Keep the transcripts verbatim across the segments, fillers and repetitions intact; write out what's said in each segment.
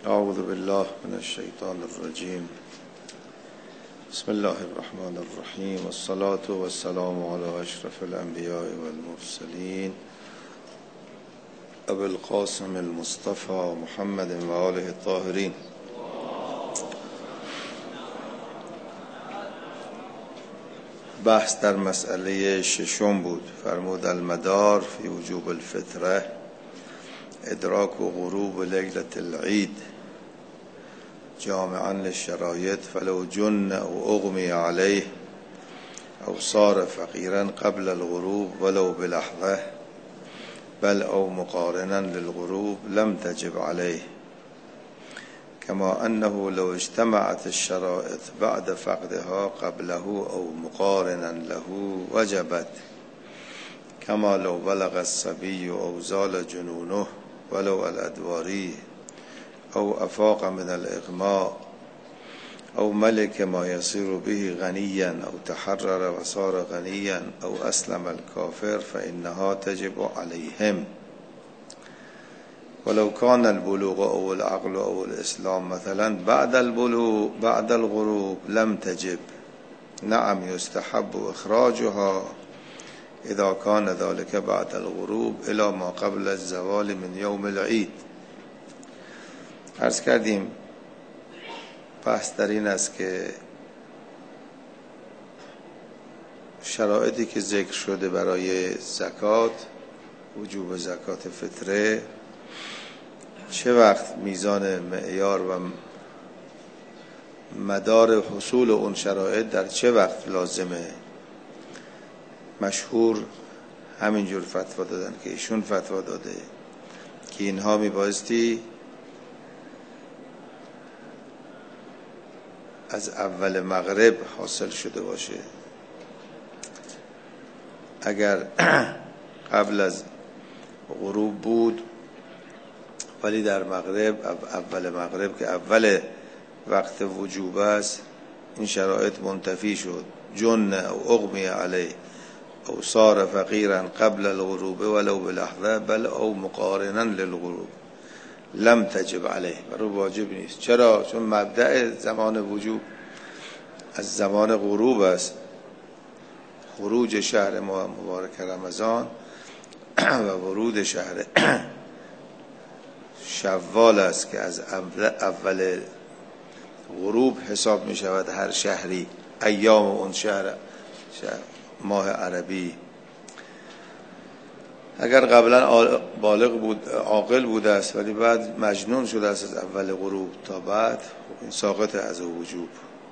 اعوذ بالله من الشیطان الرجیم. بسم الله الرحمن الرحیم. والصلاة والسلام علی اشرف الانبیاء والمرسلین ابی القاسم المصطفى محمد و آله الطاهرین. بحث در مسئله ششم بود. فرمود المدار فی وجوب الفطره ادراک و غروب لیلة العید جامعا للشرایط فلو جن او اغمی علیه او صار فقیرا قبل الغروب ولو بلحظه بل او مقارنا للغروب لم تجب عليه كما أنه لو اجتمعت الشرائط بعد فقدها قبله أو مقارنا له وجبت كما لو بلغ الصبي أو زال جنونه ولو الأدواري أو أفاق من الإغماء أو ملك ما يصير به غنيا أو تحرر وصار غنيا أو أسلم الكافر فإنها تجب عليهم ولو كان البلوغ أو العقل أو الإسلام مثلا بعد البلوغ بعد الغروب لم تجب. نعم يستحب إخراجها إذا كان ذلك بعد الغروب إلى ما قبل الزوال من يوم العيد. عرض کردیم بحث در این است که شرایطی که ذکر شده برای زکات، وجوب زکات فطره، چه وقت میزان معیار و مدار حصول اون شرایط در چه وقت لازمه. مشهور همینجور فتوا دادن که ایشون فتوا داده که اینها میبایستی از اول مغرب حاصل شده باشه. اگر قبل از غروب بود ولی در مغرب، اول مغرب که اول وقت وجوب است، این شرایط منتفی شد، جن او اغمی علیه او صار فقیرا قبل الغروب ولو بلحظه بل او مقارنا للغروب لم تجب علیه، برای واجب نیست. چرا؟ چون مبدأ زمان وجوب از زمان غروب است، خروج شهر مبارک رمضان و ورود شهر شوال است که از اول غروب حساب می شود هر شهری، ایام اون شهر, شهر ماه عربی. اگر قبلا بالغ بود، عاقل بوده است ولی بعد مجنون شده است از اول غروب تا بعد، این ساقط از وجوب.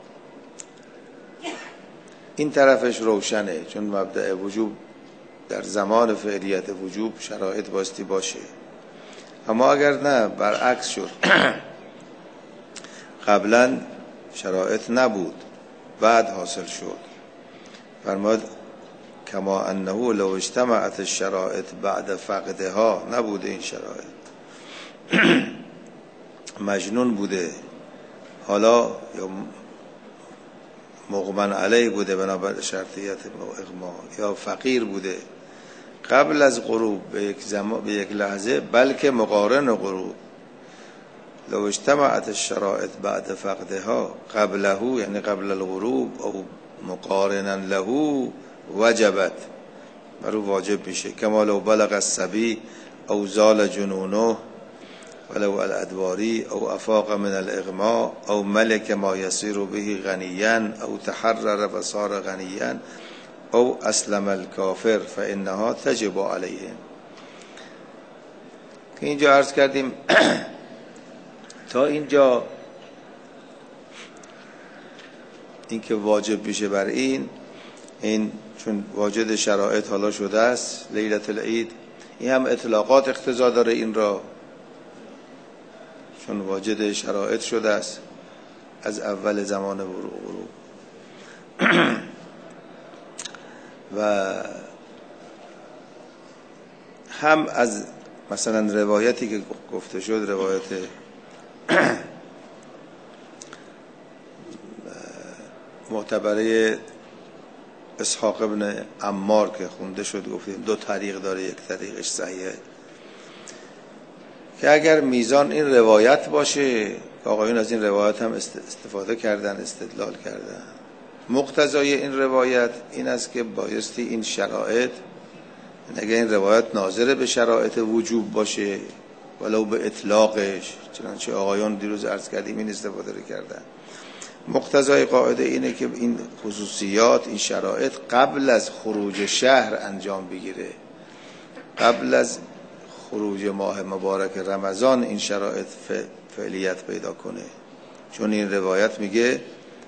این طرفش روشنه، چون مبدأ وجوب در زمان فعلیت وجوب شرایط باستی باشه. اما اگر نه برعکس شد، قبلا شرایط نبود بعد حاصل شد، فرمود کما انه لو اجتمعت الشرائط بعد فقدها، نبوده این شرایط، مجنون بوده، حالا یا مغمن علیه بوده بنابر شرطیت اغما، یا فقیر بوده قبل از غروب به یک زمان، به یک لحظه، بلکه مقارن غروب. لو اجتمعت الشرائط بعد فقدها قبله، یعنی قبل الغروب، او مقارنا له وجبت، برو واجب میشه. کما لو بلغ الصبی او زال جنونه ولو الادواری او افاق من الاغماء او ملک ما یصیر به غنیا او تحرر و صار غنیا او اسلم الکافر فانها تجب علیهم. که اینجا عرض کردیم تا اینجا این که واجب میشه بر این این چون واجد شرایط حالا شده است لیلة العید، این هم اطلاقات اقتضا داره این را، چون واجد شرایط شده است از اول زمان غروب. و هم از مثلا روایتی که گفته شد، روایت معتبره اسحاق ابن عمار که خونده شد، گفتیم دو طریق داره، یک طریقش صحیحه که اگر میزان این روایت باشه، آقایون از این روایت هم استفاده کردن، استدلال کردن، مقتضای این روایت این است که بایستی این شرایط، اگر این روایت ناظر به شرایط وجوب باشه ولو به اطلاقش، چنانچه آقایان دیروز عرض کردیم این استفاده رو کردن، مقتضای قاعده اینه که این خصوصیات، این شرایط قبل از خروج شهر انجام بگیره، قبل از خروج ماه مبارک رمضان این شرایط فعلیت پیدا کنه. چون این روایت میگه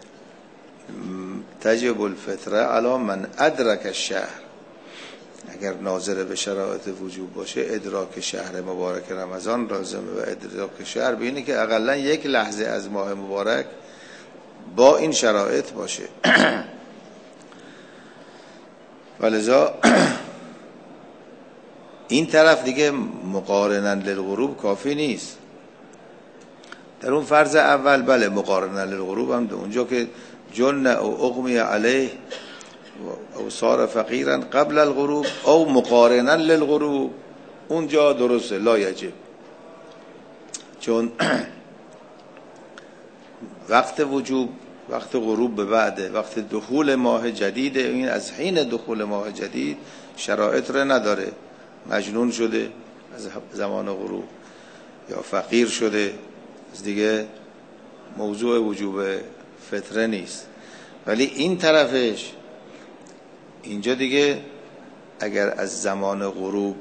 تجب الفطره علی من ادرک الشهر، اگر ناظر به شرایط وجوب باشه ادراک شهر مبارک رمضان لازمه، و ادراک شهر به اینه که اقلا یک لحظه از ماه مبارک با این شرایط باشه. ولذا این طرف دیگه مقارنن للغروب کافی نیست. در اون فرض اول بله مقارنن للغروب هم ده. اونجا که جن او اغمی علیه او صار فقیرا قبل الغروب او مقارنن للغروب، اونجا درسته لا یجب، چون وقت وجوب وقت غروب به بعده، وقت دخول ماه جدید، این از حین دخول ماه جدید شرایط را نداره، مجنون شده از زمان غروب یا فقیر شده، از دیگه موضوع وجوب فطره نیست. ولی این طرفش اینجا دیگه اگر از زمان غروب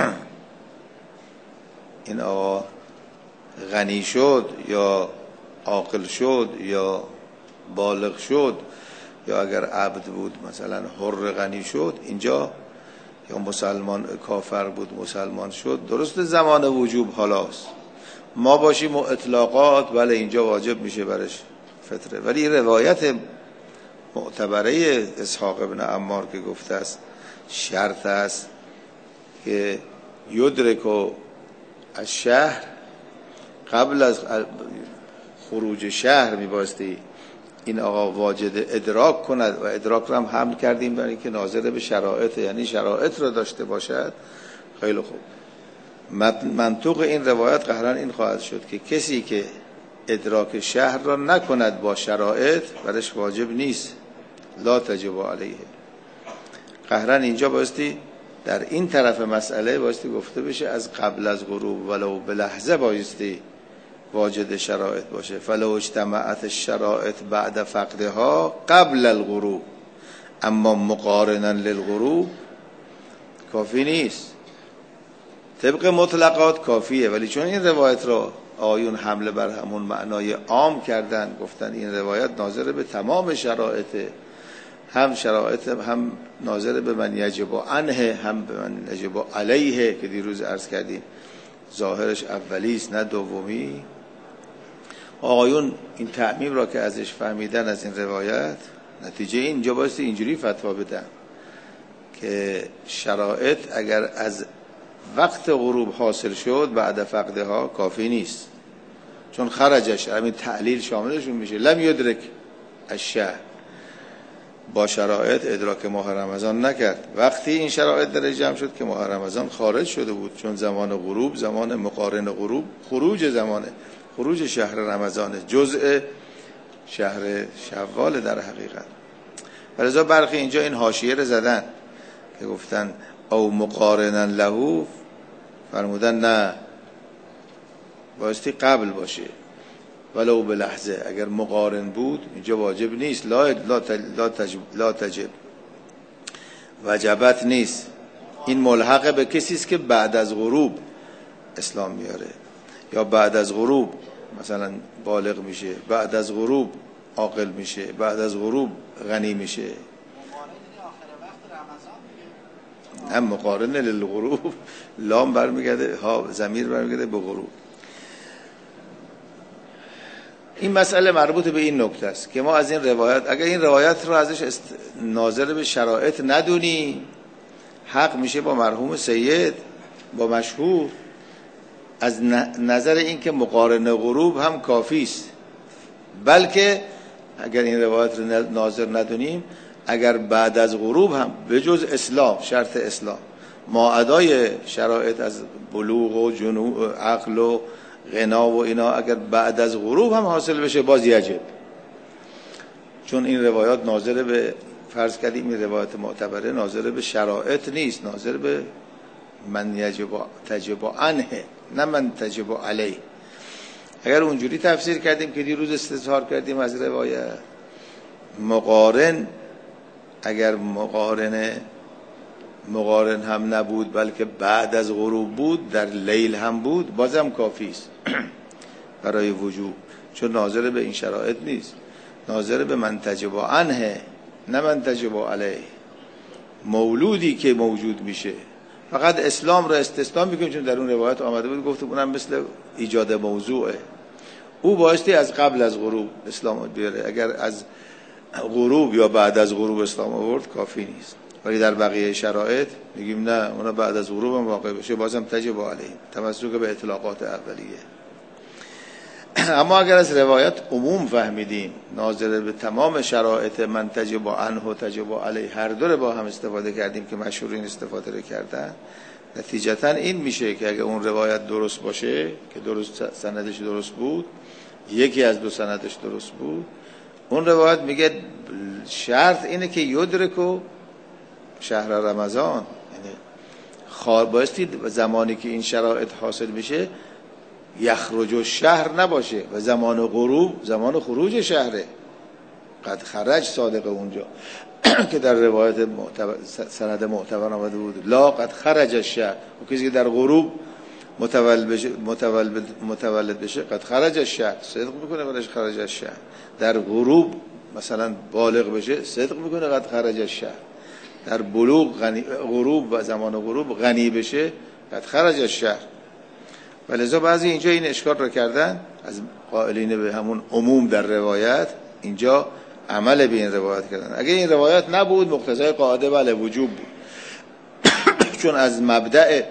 این آقا غنی شد یا عاقل شد یا بالغ شد، یا اگر عبد بود مثلا حر غنی شد، اینجا یا مسلمان کافر بود مسلمان شد، درست زمان وجوب حالاست، ما باشیم و اطلاقات بله اینجا واجب میشه برش فطره. ولی روایت معتبره اسحاق ابن عمار که گفته است شرط است که یدرکو از شهر، قبل از خروج شهر میباستی این آقا واجد ادراک کند، و ادراک رو هم حمل کردیم برای که ناظر به شرایط، یعنی شرایط رو داشته باشد. خیلی خوب، منطوق این روایت قهرن این خواهد شد که کسی که ادراک شهر را نکند با شرایط برش واجب نیست، لا تجب علیه. قهرن اینجا بایستی در این طرف مسئله بایستی گفته بشه از قبل از غروب ولو به لحظه بایستی واجد شرایط باشه. فلو اجتمعت الشرائط بعد فقدها قبل الغروب، اما مقارنا للغروب کافی نیست. طبق مطلقات کافیه، ولی چون این روایت را آیون حمله بر همون معنای عام کردن، گفتن این روایت ناظر به تمام شرایطه، هم شرایط هم ناظر به من یجب عنه هم به من یجب علیه، که دیروز عرض کردیم ظاهرش اولیست نه دومی. آقایون این تعمیم را که ازش فهمیدن از این روایت، نتیجه اینجا بایستی اینجوری فتوا بدن که شرایط اگر از وقت غروب حاصل شد بعد فقدها کافی نیست، چون خرجش همین تعلیل شاملشون میشه. لم یدرک الشهر، با شرایط ادراک ماه رمضان نکرد. وقتی این شرایط در جمع شد که ماه رمضان خارج شده بود، چون زمان غروب زمان مقارن غروب خروج زمانه، خروج شهر رمضان جزء شهر شوال در حقیقت. ولذا برخی اینجا این حاشیه رو زدن که گفتن او مقارنا له، فرمودن نه بایستی قبل باشه ولو به لحظه. اگر مقارن بود اینجا واجب نیست، لا لا لا تجب, لا تجب. وجبت نیست. این ملحق به کسی است که بعد از غروب اسلام میاره، یا بعد از غروب مثلا بالغ میشه، بعد از غروب عاقل میشه، بعد از غروب غنی میشه. هم مقارن للغروب، لام برمیگرده، ها ضمیر برمیگرده به غروب. این مسئله مربوط به این نکته است که ما از این روایت، اگر این روایت رو ازش است... ناظر به شرایط ندونی، حق میشه با مرحوم سید، با مشهور، از نظر این که مقارن غروب هم کافی است. بلکه اگر این روایت رو ناظر ندونیم، اگر بعد از غروب هم به جز اسلام، شرط اسلام، ماعدای شرایط از بلوغ و جنوع عقل و غنا و اینا اگر بعد از غروب هم حاصل بشه باز یجب، چون این روایات ناظر به، فرض کردیم این روایت معتبره ناظر به شرایط نیست، ناظر به من یجب تجب عنه نه من تجب علیه. اگر اونجوری تفسیر کردیم که دیروز استظهار کردیم از روایت، مقارن اگر مقارنه مقارن هم نبود بلکه بعد از غروب بود، در لیل هم بود، بازم کافی است برای وجوب، چون ناظر به این شرایط نیست، ناظر به من تجب عنه نه من تجب علیه. مولودی که موجود میشه فقط اسلام را استثنا میکنیم، چون در اون روایت آمده بود گفت اونم مثل ایجاد موضوعه، او بایستی از قبل از غروب اسلام بیاره، اگر از غروب یا بعد از غروب اسلام آورد کافی نیست. ولی در بقیه شرایط میگیم نه، اونا بعد از غروب هم واقع بشه بازم تجب علیه، تمسک به اطلاقات اولیه. اما اگر از روایت عموم فهمیدیم ناظر به تمام شرایط من تجب عنه و تجب علیه، هر دو رو با هم استفاده کردیم که مشهورین استفاده رو کردن، نتیجتا این میشه که اگر اون روایت درست باشه که درست سندش درست بود، یکی از دو سندش درست بود، اون روایت میگه شرط اینه که یدرکو شهر رمضان، یعنی خار بایستی زمانی که این شرایط حاصل میشه یخرج الشهر نباشه و زمان غروب زمان خروج شهره، قد خرج صادق اونجا که در روایت معتبر سند معتبر آمده بود لا قد خرج الشهر، و کسی که در غروب متولد بشه متولد متولد بشه قد خرج الشهر، صدق میکنه قد خرج الشهر. در غروب مثلا بالغ بشه صدق میکنه قد خرج الشهر. در بلوغ غنی غروب و زمان غروب غنی بشه قد خرج الشهر. ولذا بعضی اینجا این اشکال رو کردن از قائلین به همون عموم در روایت، اینجا عمل به این روایت کردن. اگه این روایت نبود مقتضای قاعده بله وجوب بود چون از مبدأ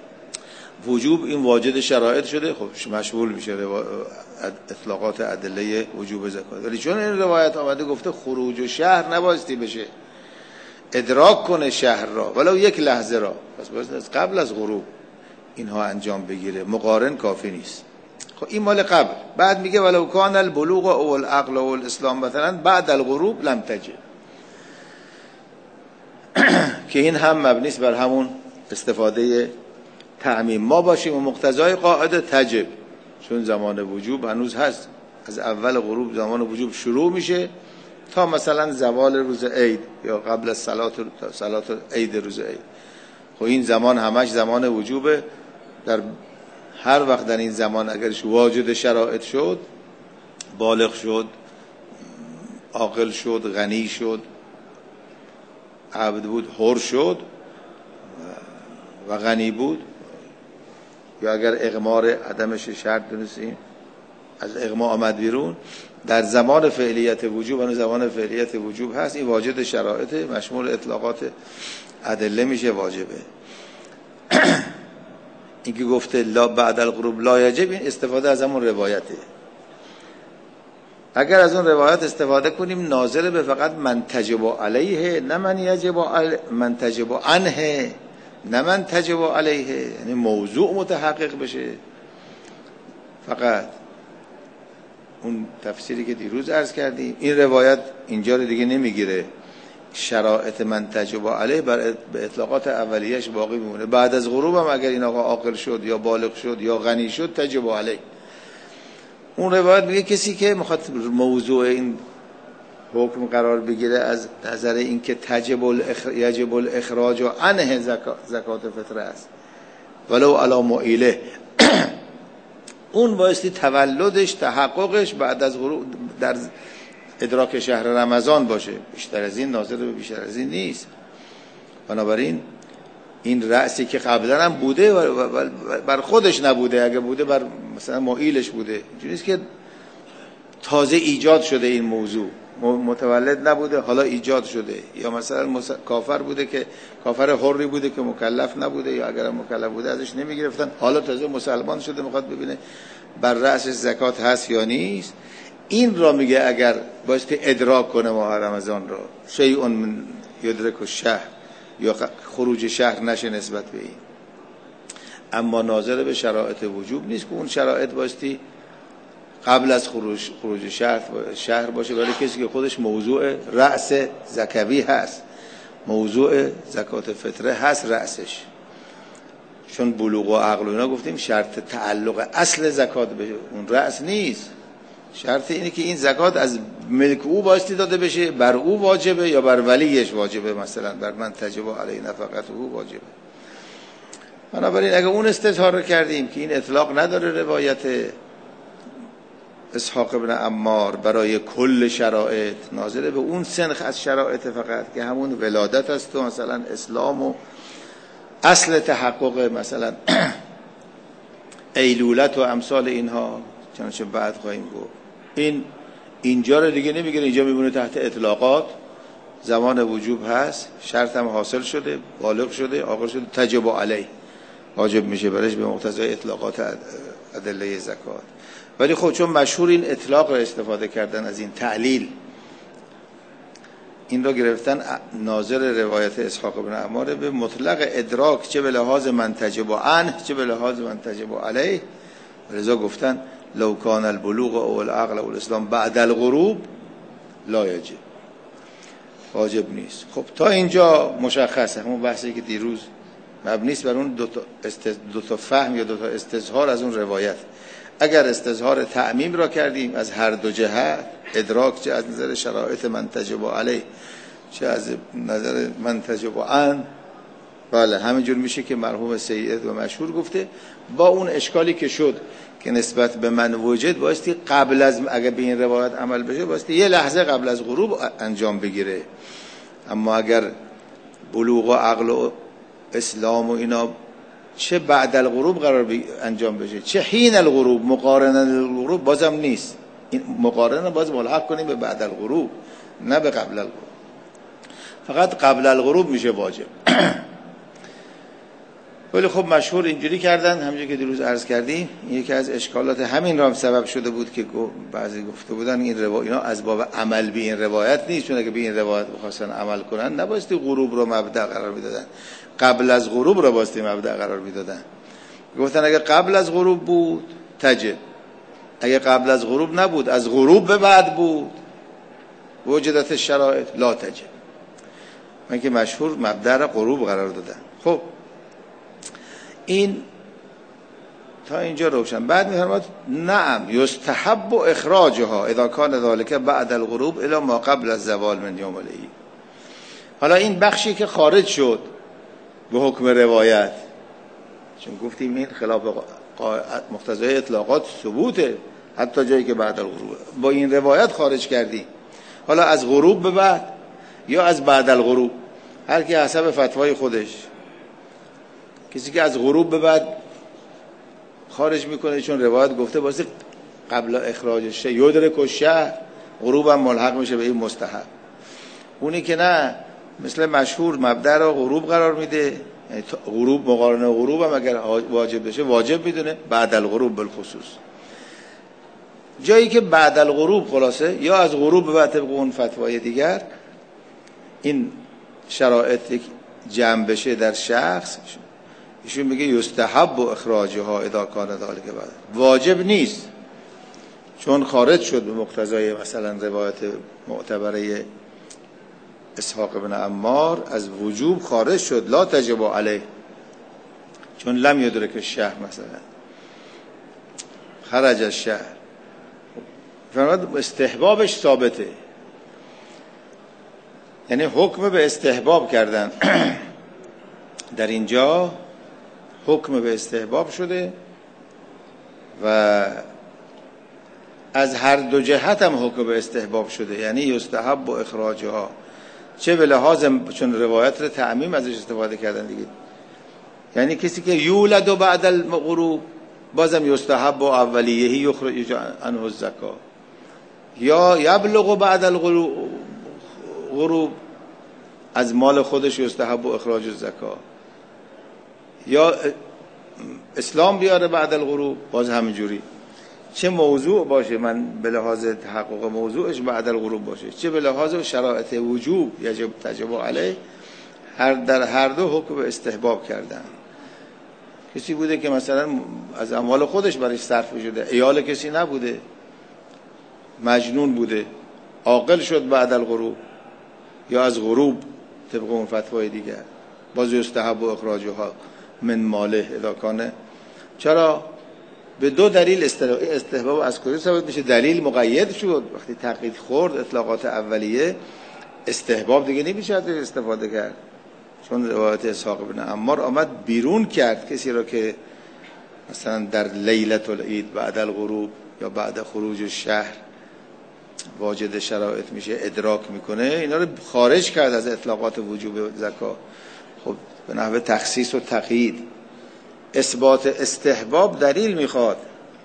وجوب این واجد شرایط شده، خب مشمول میشه اطلاقات ادله وجوب زکات. ولی چون این روایت آمده گفته خروج و شهر نبایستی بشه، ادراک کنه شهر را ولو یک لحظه را، پس باید از قبل از غروب اینها انجام بگیره، مقارن کافی نیست. خب این مال قبل. بعد میگه ولو کان البلوغ او العقل او الاسلام مثلا بعد الغروب لم تجب، که این هم مبنی است بر همون استفاده تعمیم ما باشیم و مقتضای قاعده تجب، چون زمان وجوب هنوز هست، از اول غروب زمان وجوب شروع میشه تا مثلا زوال روز عید یا قبل از صلات صلات عید روز عید. خب این زمان همش زمان وجوبه، در هر وقت در این زمان اگرش واجد شرایط شد، بالغ شد، عاقل شد، غنی شد، عبد بود، حر شد و غنی بود، یا اگر اغمار عدمش شرط دونستیم از اغما آمد بیرون، در زمان فعلیت وجوب و زمان فعلیت وجوب هست، این واجد شرایط مشمول اطلاقات ادله میشه واجبه. این که گفته لا بعد الغروب لا یجب، این استفاده از همون روایته. اگر از اون روایت استفاده کنیم ناظر به فقط من تجب علیه نه من یجب علیه، من تجب عنه نه من تجب علیه، یعنی موضوع متحقق بشه. فقط اون تفسیری که دیروز عرض کردیم این روایت اینجا رو دیگه نمیگیره، شرایط من تجب علیه بر به اطلاقات اولیه‌اش باقی میمونه. بعد از غروب هم اگر این آقا عاقل شد یا بالغ شد یا غنی شد تجب علیه. اون روایت میگه کسی که میخواد موضوع این حکم قرار بگیره از نظر اینکه تجب الاخراج یجب الاخراج عنه زکات فطر است ولو علی معیله، اون بایستی تولدش تحققش بعد از غروب در ادراک شهر رمضان باشه، بیشتر از این ناظر به بیشتر از این نیست. بنابراین این رأسی که قبلا هم بوده و بر خودش نبوده، اگه بوده بر مثلا معیلش بوده، اینجوری است که تازه ایجاد شده این موضوع، متولد نبوده حالا ایجاد شده، یا مثلا کافر بوده که کافر حری بوده که مکلف نبوده، یا اگر مکلف بوده ازش نمیگرفتن، حالا تازه مسلمان شده میخواد ببینه بر رأسش زکات هست یا نیست. این را میگه اگر بایستی ادراک کنه ماه رمضان را، شیء من یدرک الشهر یا خروج شهر نشه نسبت به این. اما ناظر به شرایط وجوب نیست که اون شرایط باستی قبل از خروج خروج شهر شهر باشه، ولی کسی که خودش موضوع رأس زکوی هست، موضوع زکات فطره هست رأسش، چون بلوغ و عقل و اینا گفتیم شرط تعلق اصل زکات به اون رأس نیست. شرط اینه که این زکات از ملک او باستی داده بشه، بر او واجبه یا بر ولیش واجبه، مثلا بر من تجب علی نفقته او واجبه. بنابراین اگه اون استظهار رو کردیم که این اطلاق نداره روایت اسحاق ابن عمار برای کل شرایط، ناظر به اون سنخ از شرایط فقط که همون ولادت است و مثلا اسلام و اصل تحقق مثلا ایلولت و امثال اینها، چنانچه بعد خواهیم گفت. این اینجا رو دیگه نمیگیره، اینجا میمونه تحت اطلاقات. زمان وجوب هست، شرط هم حاصل شده، بالغ شده، عاقل شده، تجب علیه، واجب میشه برش به مقتضای اطلاقات ادله زکات. ولی خب چون مشهور این اطلاق رو استفاده کردن از این تعلیل، این رو گرفتن ناظر روایت اسحاق بن عمار به مطلق ادراک، چه به لحاظ من تجب عنه چه به لحاظ من تجب علیه. لذا گفتن لو کان البلوغ او العقل او الاسلام بعد الغروب لا یجب، واجب نیست. خب تا اینجا مشخصه، همون بحثی که دیروز مبنی است بر اون دو تا استز... دو تا فهم یا دو تا استظهار از اون روایت. اگر استظهار تعمیم را کردیم از هر دو جهت، ادراک چه از نظر شرایط من تجب علیه چه از نظر من تجب عنه، بله همینجور میشه که مرحوم سید و مشهور گفته، با اون اشکالی که شد که نسبت به من وجد بایستی قبل از، اگر به این روایت عمل بشه بایستی یه لحظه قبل از غروب انجام بگیره. اما اگر بلوغ و عقل و اسلام و اینا چه بعد الغروب قرار انجام بشه چه حین الغروب، مقارنه الغروب بازم نیست. این مقارنه باز ملحق کنیم به بعد الغروب نه به قبل الغروب. فقط قبل الغروب میشه واجب. ولی خب مشهور اینجوری کردن، همونجوری که دیروز عرض کردیم. یکی از اشکالات همین را هم سبب شده بود که بعضی گفته بودن این روایت اینا از باب عمل به این روایت نیست، چون اگه به این روایت بخواستن عمل کنن نبایستی غروب رو مبدا قرار میدادن، قبل از غروب رو بایستی مبدا قرار میدادن. گفتن اگه قبل از غروب بود تجب، اگه قبل از غروب نبود از غروب به بعد بود وجدت الشرایط لا تجب. من که مشهور مبدا را غروب قرار دادن. خب این تا اینجا روشن. بعد می‌فرماد نعم یستحب اخراجها اذا کان ذلك بعد الغروب الی ما قبل الزوال من یوم العید. حالا این بخشی که خارج شد به حکم روایت، چون گفتیم این خلاف مقتضای اطلاقات ثبوته حتی جایی که بعد الغروب، با این روایت خارج کردی. حالا از غروب به بعد یا از بعد الغروب، هر کی حسب فتوای خودش. کسی که از غروب به بعد خارج میکنه چون روایت گفته واسه قبل اخراجش یدرک الشهر، غروب هم ملحق میشه به این مستحب. اونی که نه مثل مشهور مبدا را غروب قرار میده، یعنی غروب مقارنه غروب هم اگر واجب بشه واجب میدونه بعد الغروب بالخصوص. جایی که بعد الغروب خلاصه یا از غروب به بعد طبق اون فتوای دیگر این شرایط جمع بشه در شخص، ایشون میگه یستحب اخراجها اذا کان ذلك بعد، واجب نیست چون خارج شد به مقتضای مثلا روایت معتبره اسحاق بن عمار از وجوب خارج شد، لا تجب علیه چون لم یدرک الشهر، مثلا خرج الشهر. فرمود استحبابش ثابته، یعنی حکم به استحباب کردن در اینجا حکم به استحباب شده و از هر دو جهت هم حکم به استحباب شده، یعنی یستحب و اخراجها، چه به لحاظ چون روایت رو تعمیم ازش استفاده کردن دیگه، یعنی کسی که یولد و بعد الغروب بازم یستحب و اولیهی یخرج عنه الزکات، یا یبلغ بعد الغروب از مال خودش یستحب و اخراج الزکات، یا اسلام بیاره بعد الغروب باز همینجوری. چه موضوع باشه، من به لحاظ تحقق موضوعش بعد الغروب باشه، چه به لحاظ شرایط وجوب یجب تجب علیه، هر در هر دو حکم استحباب کردن. کسی بوده که مثلا از اموال خودش برای صرف شده، ایال کسی نبوده، مجنون بوده، عاقل شد بعد الغروب یا از غروب طبق اون فتوای دیگر، باز یستحب و اخراجها من ماله اذا کان. چرا؟ به دو دلیل استحباب از کجا ثابت میشه؟ دلیل مقید شد، وقتی تقیید خورد اطلاقات اولیه استحباب دیگه نمیشه استفاده کرد. چون روایت اسحاق بن عمار آمد بیرون کرد کسی را که مثلا در لیلة العید بعد الغروب یا بعد خروج شهر واجد شرایط میشه ادراک میکنه، اینا رو خارج کرد از اطلاقات وجوب زکات. خب به نحو تخصیص و تقیید. اثبات استحباب دلیل میخواد،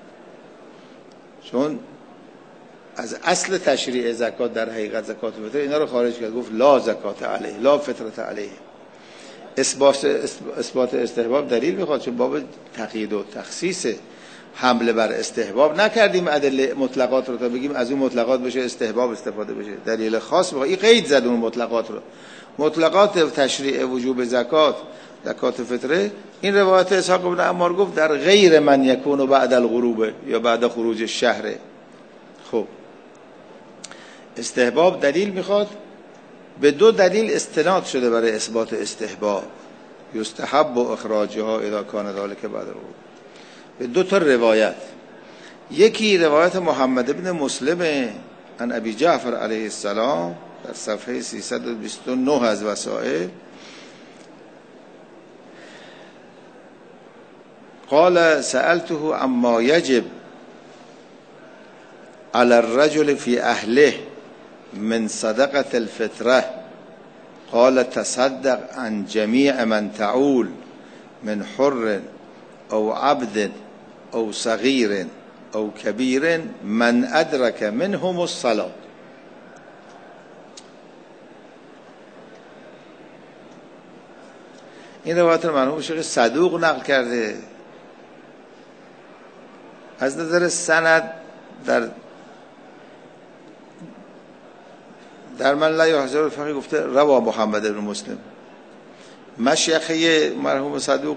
چون از اصل تشریع زکات در حقیقت زکات فطر اینا رو خارج کرد، گفت لا زکات علیه لا فطرت علیه. اثبات اثبات استحباب دلیل میخواد، چون باب تقیید و تخصیص حمله بر استحباب نکردیم ادله مطلقات رو تا بگیم از اون مطلقات بشه استحباب استفاده بشه. دلیل خاص میخواد، این قید زد اون مطلقات رو. مطلقات تشریع وجوب زکات زکات فطره، این روایت اسحاق بن عمار گفت در غیر من یکون بعد الغروب یا بعد خروج شهر. خب استحباب دلیل میخواد، به دو دلیل استناد شده برای اثبات استحباب. یستحب و اخراجها اذا کان ذلك بعد الغروب. به دو تا روایت، یکی روایت محمد ابن مسلم عن ابی جعفر علیه السلام در صفحه سیصد و بیست و نه از وسائل، قال سألته عما يجب على الرجل في أهله من صدقة الفطرة قال تصدق عن جميع من تعول من حر أو عبد أو صغير أو كبير من أدرك منهم الصلاة. این روایت مرحوم شیخ صدوق نقل کرده. از نظر سند در در من لا یحضر الفقیه گفته روا محمد بن مسلم. مشیخه مرحوم صدوق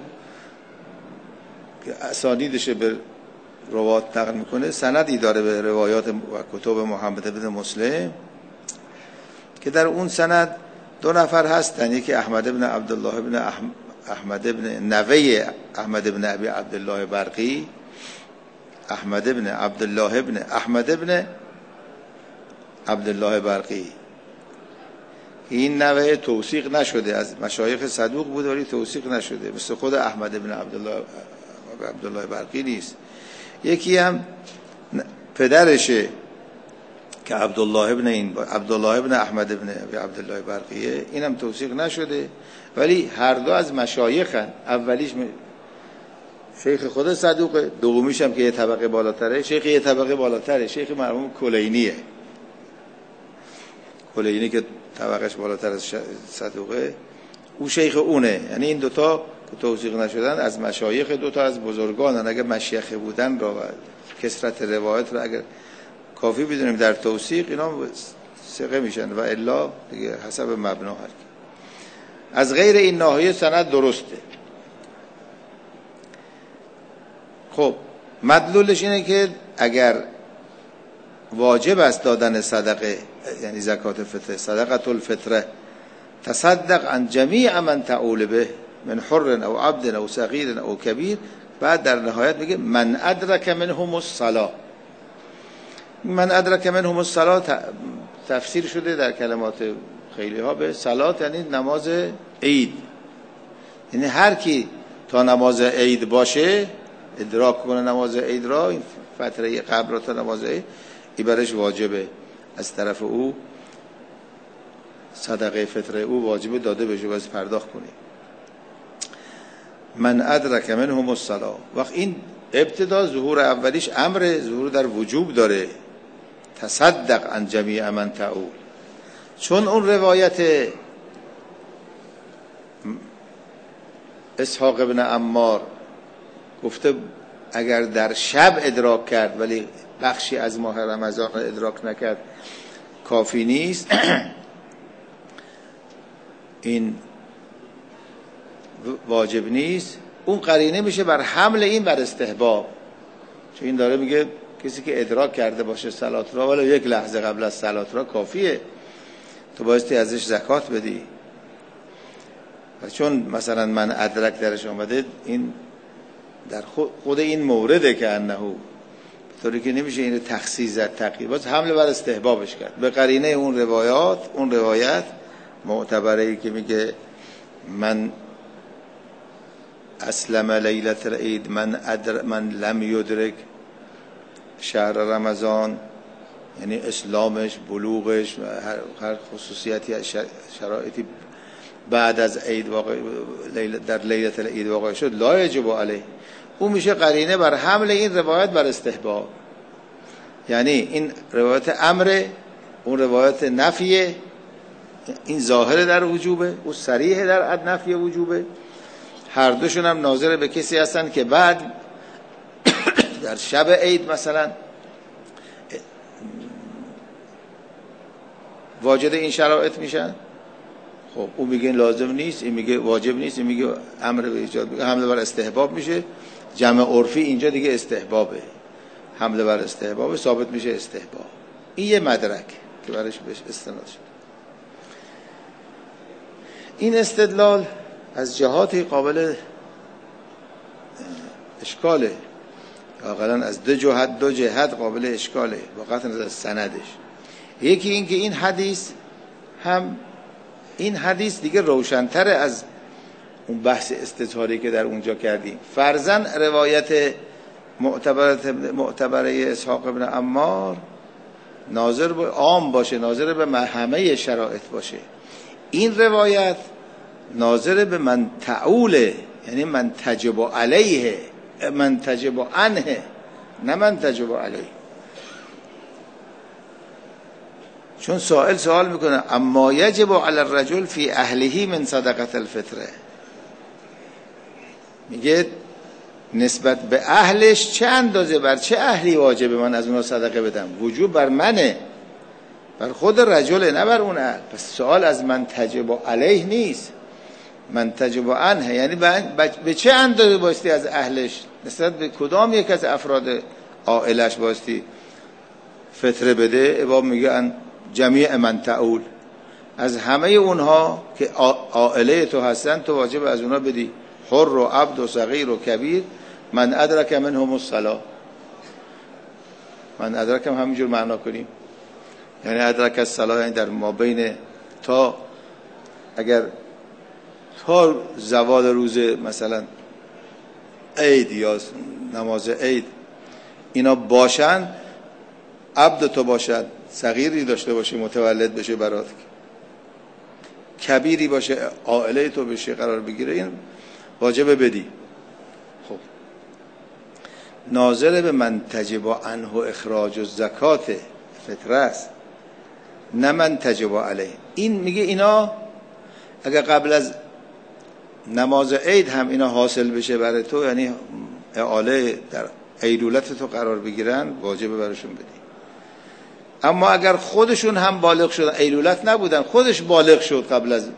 که اسانیدش به روایات نقل میکنه سندی داره به روایات و کتب محمد بن مسلم که در اون سند دو نفر هستن، یکی احمد بن عبدالله بن احمد بن نوی احمد بن ابی عبدالله برقی، احمد بن عبدالله بن احمد بن عبدالله برقی. این نوع توثیق نشده، از مشایخ صدوق بود ولی توثیق نشده، مثل خود احمد بن عبدالله عبدالله برقی نیست. یکی هم پدرشه که عبدالله ابن این عبدالله ابن احمد ابن عبدالله برقیه، اینم توثیق نشده ولی هر دو از مشایخن. اولیش شیخ خود صدوقه، دومیش هم که یه طبقه بالاتره شیخ یه طبقه بالاتره شیخ مرحوم کلینیه. کلینی که طبقش بالاتر از صدوقه او شیخ اونه. یعنی این دوتا که توثیق نشدن از مشایخ دوتا از بزرگانن. اگر مشیخ بودن را و کثرت روایت را اگر کافی بدونیم در توثیق، اینا ثقه میشن و الا دیگه حسب مبنا هست. از غیر این ناحیه سند درسته. خب مدلولش اینه که اگر واجب است دادن صدقه یعنی زکات فطره، صدقه الفطره، تصدق عن جمیع من تعول به من حر او عبد او صغیر او کبیر، بعد در نهایت میگه من ادرک منهم الصلاه. من ادرک منهم الصلاه تفسیر شده در کلمات خیلی ها به صلات یعنی نماز عید، یعنی هر کی تا نماز عید باشه ادراک کنه نماز عید را، این فتره قبل را تا نماز عید، این برش واجبه از طرف او صدقه فطره او واجبه داده بشه و از پرداخت کنی. من ادرک منهم الصلاه. وقت این ابتدا ظهور اولیش امر ظهور در وجوب داره، تصدق عن جمیع من تعول. چون اون روایت اسحاق بن عمار گفته اگر در شب ادراک کرد ولی بخشی از ماه رمضان ادراک نکرد کافی نیست، این واجب نیست، اون قرینه میشه بر حمل این بر استحباب. چون این داره میگه کسی که ادراک کرده باشه صلات را ولی یک لحظه قبل از صلات را کافیه، تو بایستی ازش زکات بدی. و چون مثلا من ادرک درش آمده، این در خود این مورده که انه طوری که نمیشه این تخصیص تقییبات حمل بر استحبابش کرد به قرینه اون روایات، اون روایت معتبره ای که میگه من اسلم لیلت العید من ادر من لم یدرک شهر رمضان، یعنی اسلامش، بلوغش و هر خصوصیتی از شرایطی بعد از عید واقع در لیلت العید واقع شد، لا یجب علیه، اون میشه قرینه بر حمل این روایت بر استحباب. یعنی این روایت امر، اون روایت نفیه، این ظاهر در وجوبه، اون صریح در نفی وجوبه، هر دوشون هم ناظر به کسی هستن که بعد در شب عید مثلا واجد این شرایط میشن. خب اون میگه این لازم نیست، این میگه واجب نیست، این میگه امر به ایجاد، میگه حمله بر استحباب میشه. جمع عرفی اینجا دیگه استحبابه، حمله بر استحباب ثابت میشه استحباب. این یه مدرک که برش بهش استناد شد. این استدلال از جهاتی قابل اشکاله، واقعا از دو جهت دو جهت قابل اشکاله واقعا از سندش. یکی این که این حدیث هم این حدیث دیگه روشن‌تره از اون بحث استطهاری که در اونجا کردیم. فرضاً روایت معتبره معتبره اسحاق ابن عمار ناظر به عام باشه، ناظر به همه شرایط باشه. این روایت ناظر به من تعوله، یعنی من تجب علیه، من تجب عنه، نه من تجب علیه. چون سائل سوال میکنه اما یجب علی الرجل فی اهله من صدقه الفطره، میگه نسبت به اهلش چه اندازه، بر چه اهلی واجبه من از اونها صدقه بدم؟ وجوب بر منه، بر خود رجله، نه بر اون اهل. پس سوال از من تجب علیه نیست، من تجب عنه، یعنی به چه اندازه بایستی از اهلش، نسبت به کدام یک از افراد عائلش بایستی فطره بده. اباب میگه ان جمیع من تعول، از همه اونها که عائله تو هستن تو واجب از اونها بدی، حر و عبد و صغیر و کبیر. من ادرک منهم الصلاة، من ادرک هم همینجور معنا کنیم، یعنی ادرک الصلاة یعنی در ما بین تا اگر تا زوال روز مثلا عید یا نماز عید اینا باشن، عبد تو باشد، صغیری داشته باشه متولد بشه برات، کبیری باشه عائله تو بشه قرار بگیره، این واجب بدی. خب ناظر به من تجب عنه اخراج الزکات فطره است، نه من تجب علیه. این میگه اینا اگر قبل از نماز عید هم اینا حاصل بشه برای تو، یعنی اعاله در ایلولت تو قرار بگیرن، واجب براشون بدی. اما اگر خودشون هم بالغ شدن، ایلولت نبودن، خودش بالغ شد قبل از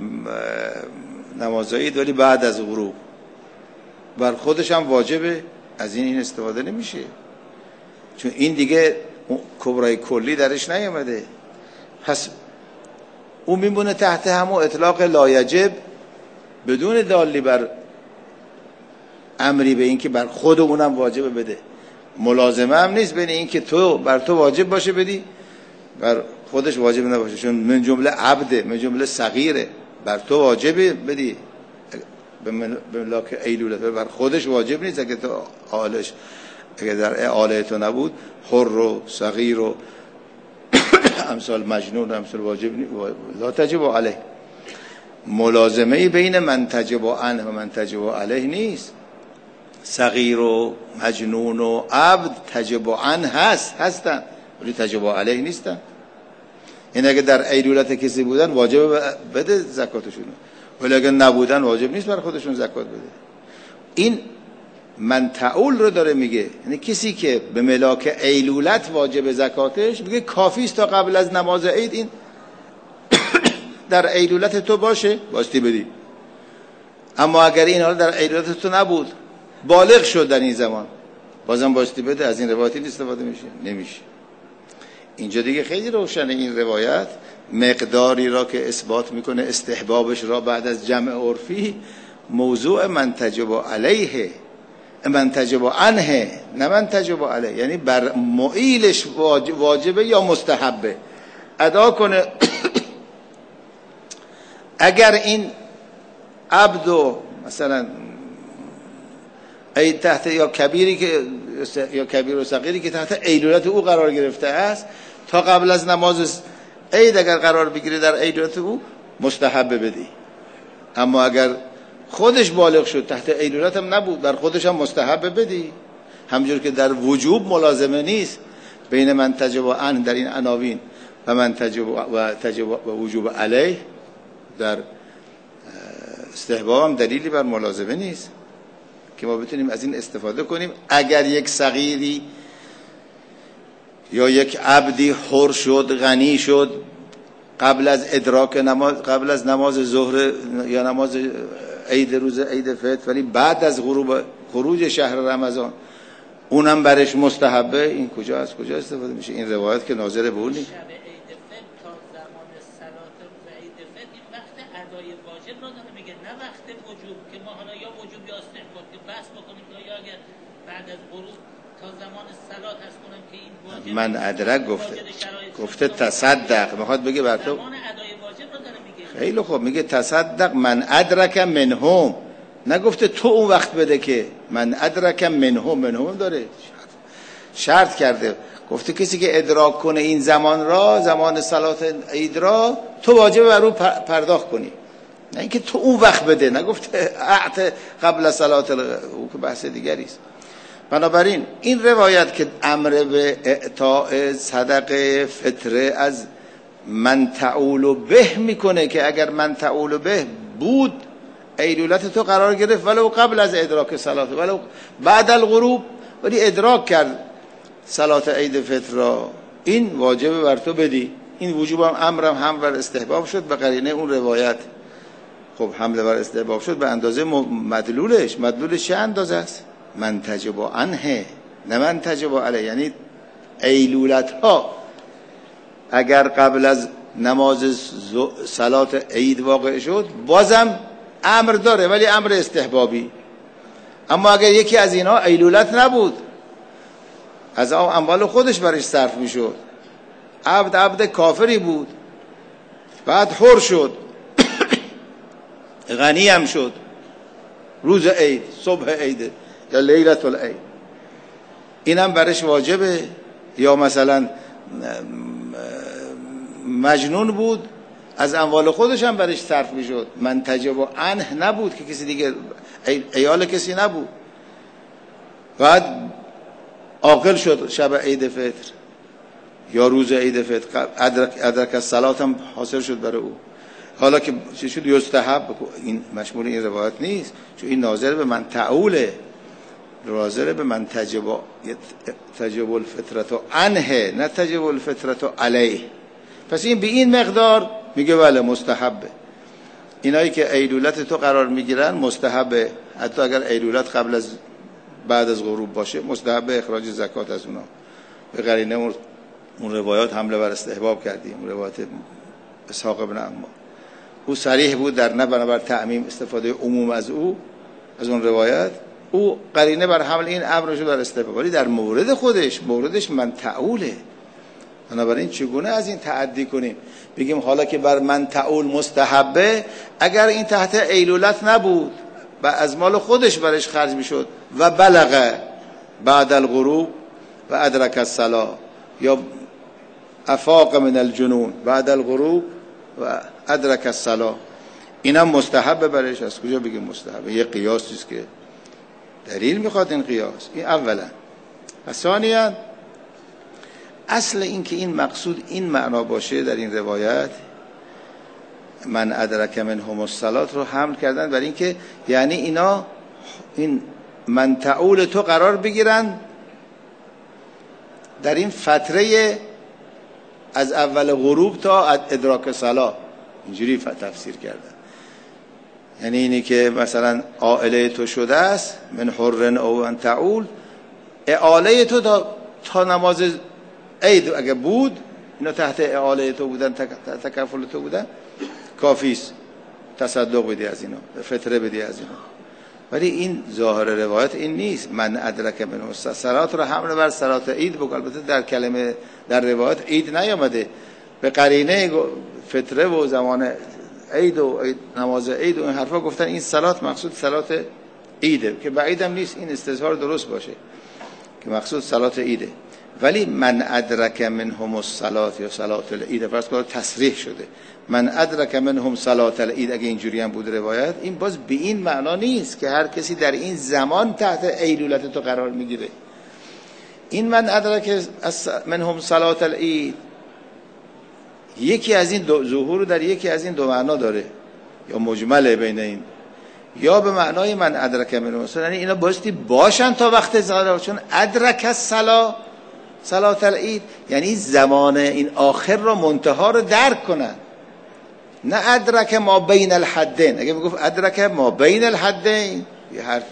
نماز عید ولی بعد از غروب، بر خودش هم واجبه، از این این استفاده نمیشه، چون این دیگه کبرای کلی درش نیامده. پس اون میمونه تحت همون اطلاق لایجب، بدون دالی بر امری به این که بر خود اونم واجب بده. ملازمه هم نیست بین این که تو بر تو واجب باشه بدی، بر خودش واجب نباشه، چون من جمله عبده، من جمله صغیره، بر تو واجب بدی به ملاک ایلولت، بر خودش واجب نیست. اگه تو آلش اگه در آله تو نبود، حر و صغیر و امثال مجنون امثال واجب نیست، لا تجب علیه. ملازمه بین من تجب عنه و من تجب علیه نیست. صغیر و مجنون و عبد تجب عنه هست هستن ولی تجب علیه نیستن. این اگه در ایلولت کسی بودن واجب بده زکاتشون، ولی اگه نبودن واجب نیست بر خودشون زکات بده. این من تعول رو داره میگه، یعنی کسی که به ملاک ایلولت واجب زکاتش، میگه کافی است تا قبل از نماز عید این در ایلولت تو باشه واسطی بدی. اما اگر این حال در ایلولت تو نبود، بالغ شد در این زمان، بازم باستی بده. از این روایتی استفاده میشه؟ نمیشه. اینجا دیگه خیلی روشنه این روایت، مقداری را که اثبات میکنه استحبابش را بعد از جمع عرفی، موضوع من تجب علیه، من تجب عنه، نه من تجب علیه، یعنی بر معیلش واجبه یا مستحبه ادا کنه. اگر این عبد و مثلا ای تحت یا کبیری که یا کبیر و صغیری که تحت ایلولت او قرار گرفته است، تا قبل از نماز عید اگر قرار بگیره در ایلولت او، مستحب بدی. اما اگر خودش بالغ شد، تحت ایلولت هم نبود، بر خودش هم مستحب بدی. همجور که در وجوب ملازمه نیست بین من تجب عنه در این عناوین و من تجب و تجب و وجوب علیه، در استحباب هم دلیلی بر ملازمه نیست که ما بتونیم از این استفاده کنیم. اگر یک صغیری یا یک عبدی حر شد، غنی شد، قبل از ادراک نماز، قبل از نماز ظهر یا نماز عید، روز عید فطر، ولی بعد از غروب خروج شهر رمضان، اونم برش مستحبه، این کجا از کجا استفاده میشه؟ این روایت که ناظر به اون نیست. شب عید فطر تا زمان صلات روز عید فطر این وقت ادای واجب رو داره میگه، نه وقت وجوب که ما حالا یا وجوب یا استحباب که بحث بکنیم، یا اگر بعد از غروب تا زمان صلات هست کنم که این واجب. من ادرک گفته گفته تصدق، میخواد بگه بر تو زمان ادای واجب رو داره میگه. خیلی خوب، میگه تصدق من ادرک منهم، نگفته تو اون وقت بده، که من ادرک منهم، منهم داره شرط کرده، گفته کسی که ادراک کنه این زمان را، زمان صلات عید را، تو واجب بر او پرداخت کنی، نه اینکه تو اون وقت بده. نگفته اعت قبل صلات او، که بحث دیگری است. بنابراین این روایت که امر به اعطاء صدقه فطره از من تعول به میکنه، که اگر من تعول به بود ایلولت تو قرار گرفت ولو قبل از ادراک صلات، ولو بعد الغروب، ولی ادراک کرد صلات عید فطر را، این واجب بر تو بدی. این وجوب هم امرم هم بر استحباب شد به قرینه اون روایت. خب حمله بر استحباب شد به اندازه مدلولش. مدلولش چه اندازه است؟ من تجب عنه، نه من تجب علیه. یعنی ایلولت ها اگر قبل از نماز صلات عید واقع شد، بازم امر داره، ولی امر استحبابی. اما اگر یکی از اینا ایلولت نبود، از اموال خودش برش صرف میشد، عبد عبد کافری بود، بعد حر شد، غنی هم شد، روز عید، صبح عید یا لیلت العید، اینم برش واجبه. یا مثلا مجنون بود، از اموال خودش هم برش صرف میشد، من تجب عنه نبود، که کسی دیگه ایال کسی نبود، بعد عاقل شد شب عید فطر یا روز عید فطر، ادرک ادرک الصلات هم حاصل شد برای او. حالا که چه شد؟ یستحب. این مشمول این روایت نیست، چون این ناظر به من تعوله، ناظر به من تجب تجب الفطرة عنه، نه تجب الفطرة علیه. پس این به این مقدار میگه بله مستحبه. اینایی که ایلولت تو قرار میگیرن مستحبه، حتی اگر ایلولت قبل از بعد از غروب باشه، مستحبه اخراج زکات از اونا. به قرینه اون اون روایات حمله بر استحباب کردیم. اون روایت اسحاق ابن عمار او صریح بود در نه بنابر تعمیم استفاده عموم از او، از اون روایت، او قرینه بر حمل این امر شد بر استحباب، ولی در مورد خودش، موردش من تعوله. بنابراین چگونه از این تعدی کنیم بگیم حالا که بر من تعول مستحبه، اگر این تحت ایلولت نبود و از مال خودش برش خرج میشد و بلغ بعد الغروب و ادرک الصلاه، یا افاق من الجنون بعد الغروب و ادرک الصلاه، اینم مستحبه برش. از کجا بگیم مستحبه؟ یه قیاسی است که دلیل میخواد این قیاس. این اولا. و ثانیا، اصل این که این مقصود این معنا باشه در این روایت من ادرک منهم الصلات رو حمل کردن بر این که یعنی اینا این من تعول تو قرار بگیرن در این فتره از اول غروب تا ادراک صلاه. اینجوری تفسیر کردن، یعنی اینی که مثلا عائله تو شده است من حرن او ان تعول، اعاله تو تا, تا نماز عید اگه بود اینا تحت اعاله تو بودن، تکفل تو بودن، کافیست تصدق بدی از اینا، فطره بدی از اینا. ولی این ظاهر روایت این نیست. من ادرک منه صلات رو حمل بر صلات عید بکن. البته در کلمه در روایت عید نیامده، به قرینه فطره و زمان عید و عید نماز عید و این حرفا گفتن این صلات مقصود صلات عیده، که بعیدم نیست این استظهار درست باشه که مقصود صلات عیده. ولی من ادرک منهم الصلات یا صلات العید فرض کنید تصریح شده من ادرک منهم صلات العید، اگه اینجوری هم بود روایت، این باز به این معنا نیست که هر کسی در این زمان تحت ایلولت تو قرار میگیره. این من ادرک منهم صلات العید یکی از این دو ظهور در یکی از این دو معنا داره، یا مجمله بین این، یا به معنای من ادرک منهم، یعنی اینا بایستی باشن تا وقت صلات، چون ادرک الصلا صلات العید یعنی زمان این آخر رو منتها رو درک کنن، نه ادرک ما بین الحدین. اگه میگفت ادرک ما بین الحدین یه حرفی،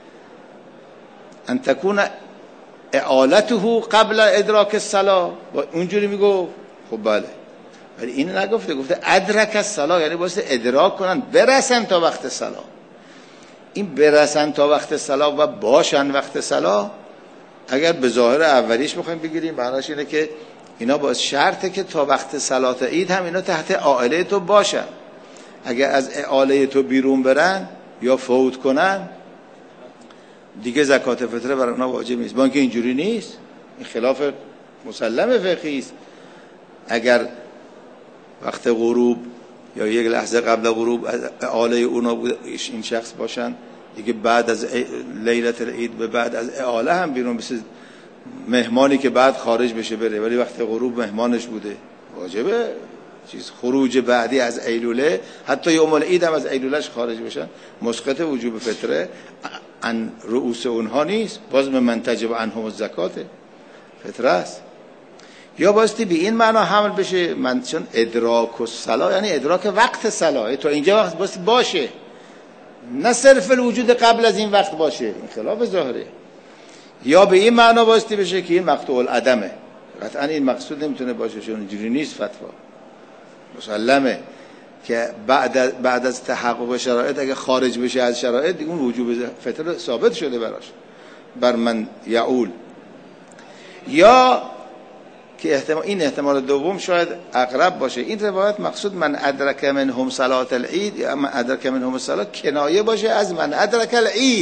ان تکون اعالته قبل ادراک الصلا اونجوری میگفت خب بله، ولی این نگفته، گفته ادرک الصلا یعنی واسه ادراک کنن برسن تا وقت صلا. این برسن تا وقت صلا و باشن وقت صلا اگر به ظاهر اولیش بخوایم بگیریم معناش اینه که اینا باز شرطه که تا وقت صلات عید هم اینا تحت عائله تو باشن. اگر از عائله تو بیرون برن یا فوت کنن دیگه زکات فطره برای اونا واجب نیست. با اینکه اینجوری نیست، این خلاف مسلم فقهی است. اگر وقت غروب یا یک لحظه قبل غروب از عائله اونا این شخص باشن دیگه بعد از لیلت العید به بعد از اعاله هم بیرون، مثل مهمانی که بعد خارج بشه بره ولی وقت غروب مهمانش بوده، واجبه چیز خروج بعدی از ایلوله، حتی یوم العید هم از ایلولش خارج بشن مسقط وجوب فطره ان رؤوس اونها نیست، باز من تجب عنهم الزکات فطره است. یا باستی به این معنا حمل بشه من چون ادراک الصلا یعنی ادراک وقت صلا، تو اینجا وقت باستی باشه، نه صرف الوجود قبل از این وقت باشه، این خلاف ظاهره. یا به این معنا باستی بشه که این مقطوع العدمه، قطعا این مقصود نمیتونه باشه چون اینجوری نیست فتوا مسلمه که بعد از بعد از تحقق شرایط اگه خارج بشه از شرایط دیگه اون وجوب فطره ثابت شده براش بر من یعول. یا که احتمال این احتمال دوم شاید اقرب باشه، این روایت مقصود من ادرک منهم صلات العید یا من ادرک منهم الصلاه کنایه باشه از من ادرک العید.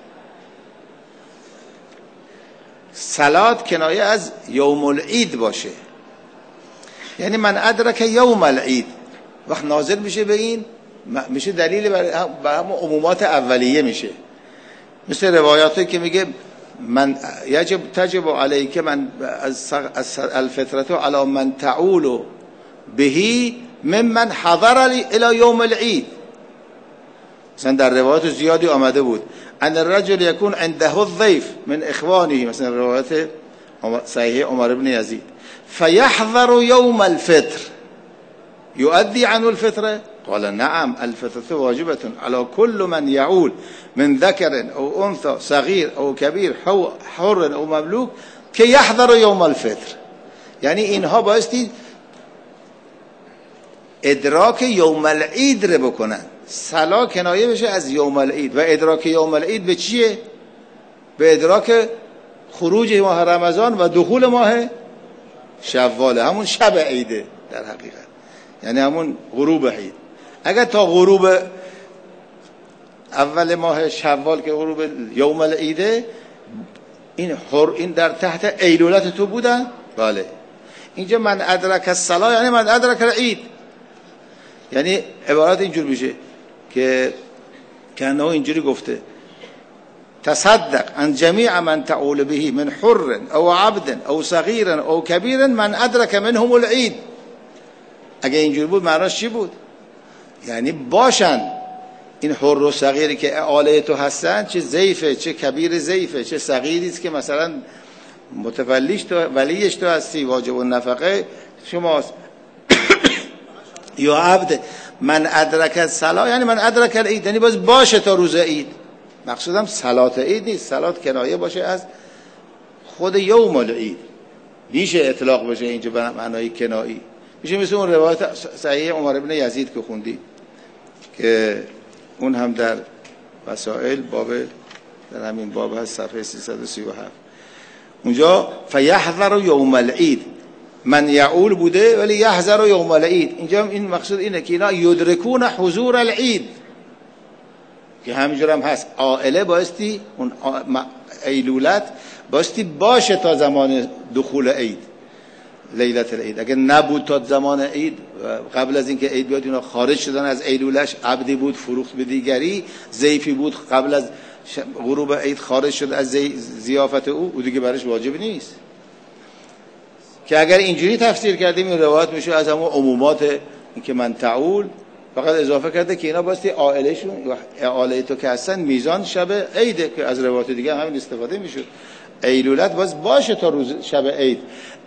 صلات کنایه از یوم العید باشه، یعنی من ادرک یوم العید وقت ناظر میشه به این میشه دلیل بر همون عمومات اولیه میشه، مثل روایاتی که میگه من یجب تجب علیک من الفطرة علی من تعول بهی ممن حضر الى یوم العید. مثلا در روایات زیادی آمده بود ان الرجل یکون عنده الضیف من اخوانه، مثلا روایت صحیح عمر بن یزید فیحضر یوم الفطر یؤدی عنه الفطره قال نعم الفطرة واجبة على كل من يعول من ذكر او انثى صغير او كبير حر او مملوك که یحضر یوم الفطر. یعنی اینها بایستی ادراک یوم العید رو بکنن، صلا کنایه بشه از یوم العید و ادراک یوم العید به چیه؟ به ادراک خروج ماه رمضان و دخول ماه شوال، همون شب عیده در حقیقت، یعنی همون غروب عید. اگر تا غروب اول ماه شوال که غروب یوم العیده این حر این در تحت ایلولت تو بودن، بله اینجا من ادرک الصلا یعنی من ادرک العید، یعنی عبارت اینجور میشه که کنه اینجوری گفته تصدق عن جميع من تعول به من حر او عبد او صغير او كبير من ادرک منهم العید. اگه اینجوری بود معناش چی بود؟ یعنی باشن این حر و صغیری که اعاله تو هستن، چه ضیفه چه کبیر ضیفه چه صغیری است که مثلا متولیش تو ولیش تو هستی واجب النفقه شماست یا عبد من ادرک الصلاه یعنی من ادرک العید، یعنی باز باشه تا روز عید. مقصودم صلات عید نیست، صلات کنایه باشه از خود یوم العید، میشه اطلاق بشه اینجا به معنای کنایی. میشه مثل اون روایت صحیح عمر ابن یزید که خوندی که اون هم در وسائل باب در همین باب هست صفحه سیصد و سی و هفت، اونجا فیحذر یوم العید، من یعول بوده ولی یحذر یوم العید. اینجا هم این مقصود اینه که اینا یدرکون حضور العید، که همینجور هم هست عائله بایستی اون ایلولت بایستی باشه تا زمان دخول عید، لیلت العید. اگه نبود تا زمان عید، قبل از اینکه عید بیاد اینا خارج شدن از ایلولش، عبدی بود فروخت به دیگری، ضیفی بود قبل از غروب عید خارج شد از ضیافت او، او دیگه برش واجب نیست. که اگر اینجوری تفسیر کردیم این روایت میشه از همون عمومات این که من تعول، فقط اضافه کرده که اینا باستی عائلهشون عائله تو که هستن میزان شب عیده، که از روایت دیگه همین استفاده میشد. ایلولت باز باشه تا روز شب عید.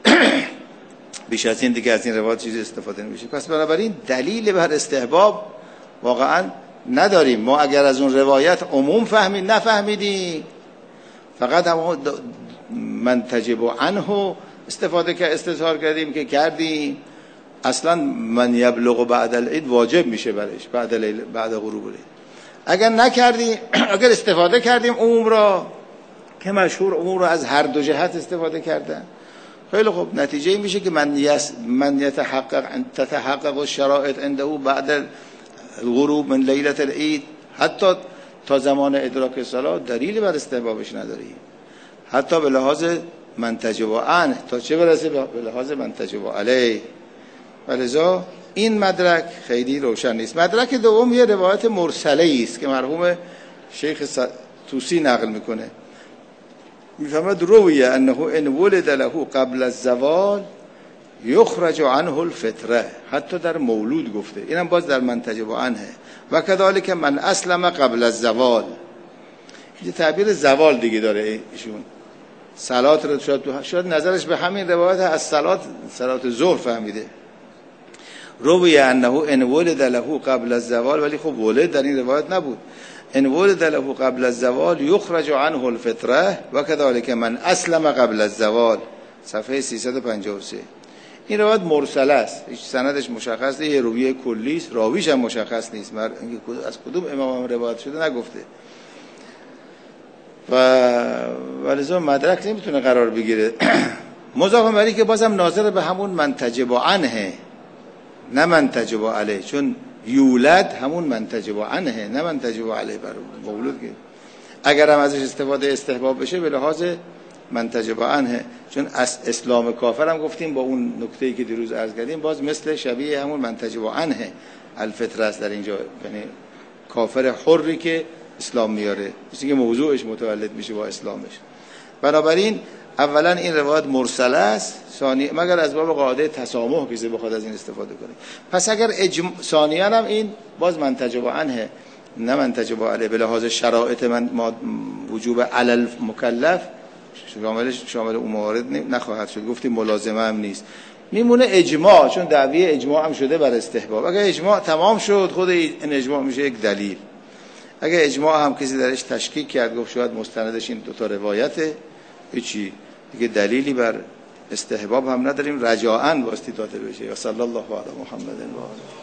بیش از این دیگه از این روایت چیزی استفاده نمیشه. پس بنابراین دلیل بر استحباب واقعا نداریم. ما اگر از اون روایت عموم فهمید نفهمیدیم، فقط هم من تجب عنه استفاده که استظهار کردیم که کردیم، اصلا من یبلغ بعد العید واجب میشه برش بعد لیل بعد غروب العید. اگر نکردیم، اگر استفاده کردیم عموم را که مشهور عموم را از هر دو جهت استفاده کردن، خیلی خوب، نتیجه این میشه که من یس من یتحقق تتحقق الشرائط عنده بعد الغروب من لیلة العید، حتی تا زمان ادراک الصلاة دلیلی بر استحبابش نداری، حتی به لحاظ من تجب عنه، تا چه برسه به لحاظ من تجب علیه. ولذا این مدرک خیلی روشن نیست. مدرک دوم یه روایت مرسله است که مرحوم شیخ طوسی نقل میکنه، میفهمد رویه انه ان ولد له قبل الزوال یخرج عنه الفطره، حتی در مولود گفته، اینم باز در من تجب عنه. و کذالک من اسلم قبل الزوال، این تعبیر زوال دیگه داره ایشون، صلات رو شاید شاید نظرش به همین روایت از صلات صلات ظهر فهمیده. رویه انه ان ولد له قبل الزوال، ولی خب ولد در این روایت نبود. ان ولد له قبل الزوال یخرج عنه الفطره و كذلك من اسلم قبل الزوال، صفحه سیصد و پنجاه و سه. این روایت مرسله است، هیچ سندش مشخص نیست، یه رویه کلی است، راویش هم مشخص نیست، مر از کدوم امام هم روایت شده نگفته. و ولذا مدرک نمیتونه قرار بگیره. مضاف بر که بازم ناظر به همون من تجب عنه نه من تجب علیه، چون یولد همون من تجب عنه نه من تجب علیه بر مولود. که اگر هم ازش استفاده استحباب بشه به لحاظ من تجب عنه، چون از اسلام کافر هم گفتیم با اون نکته‌ای که دیروز عرض کردیم باز مثل شبیه همون من تجب عنه الفطره است در اینجا، یعنی کافر حری که اسلام میاره، چیزی که موضوعش متولد میشه با اسلامش. بنابراین اولا این روایت مرسله است، ثانی مگر از باب قاعده تسامح کسی بخواد از این استفاده کنه. پس اگر اجم... ثانیاً هم این باز من تجب عنه نه من تجب علیه، به لحاظ شرایط من ما وجوب علی المکلف شامل شامل اون موارد نخواهد شد، گفتیم ملازمه هم نیست، میمونه اجماع، چون دعوی اجماع هم شده بر استحباب. اگر اجماع تمام شد خود این اجماع میشه یک دلیل. اگر اجماع هم کسی درش تشکیک کرد گفت شاید مستندش این دو تا روایته، هیچی دیگه دلیلی بر استحباب هم نداریم، رجاءً واسطه داده بشه. یا صلی الله علی محمد و آله